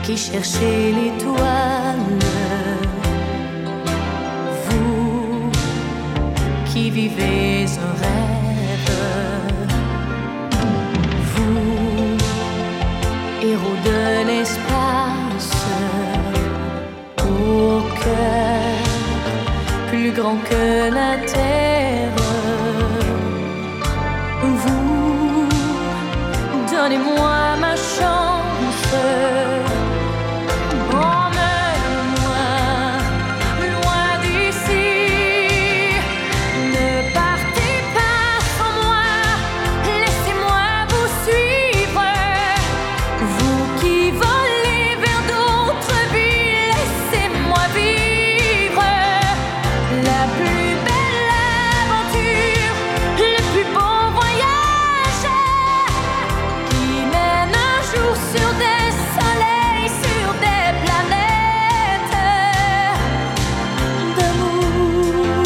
qui cherchez l'étoile, vous qui vivez un rêve, vous, héros de l'espace, au cœur plus grand que la terre, vous, donnez-moi ma chance. Emmène-moi loin d'ici. Ne partez pas sans moi, laissez-moi vous suivre. Vous qui volez vers d'autres vies, laissez-moi vivre la plus belle aventure, le plus beau voyage qui mène un jour sur des soleils, sur des planètes d'amour.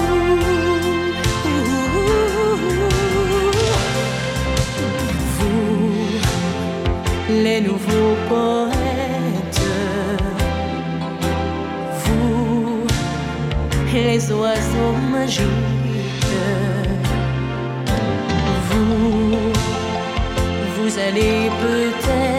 Vous, les nouveaux poètes, vous, les oiseaux magiques, vous allez peut-être